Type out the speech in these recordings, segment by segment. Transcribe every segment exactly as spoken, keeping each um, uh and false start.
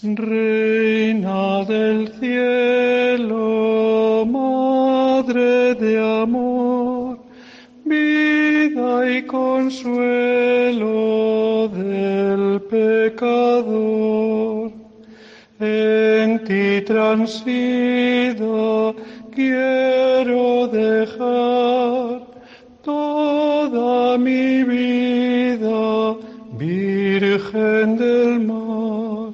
Reina del cielo, Madre de amor, vida y consuelo del pecador. En ti transida quiero dejar toda mi vida, Virgen del mar.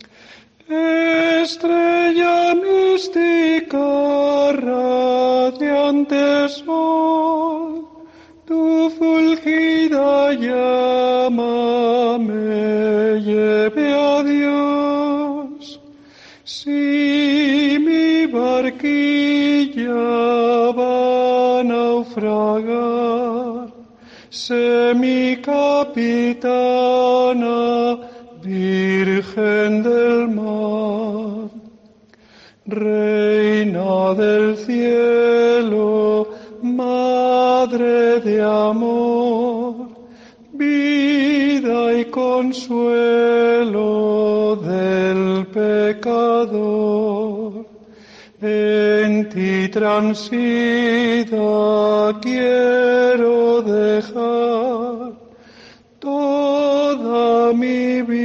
Estrella mística, radiante sol, tu fulgida llama me lleve a Dios. Si mi barquilla va a naufragar, sé mi capitana, Virgen del mar. Reina del cielo, Madre de amor, vida y consuelo del pecador. En ti transida quiero dejar toda mi vida,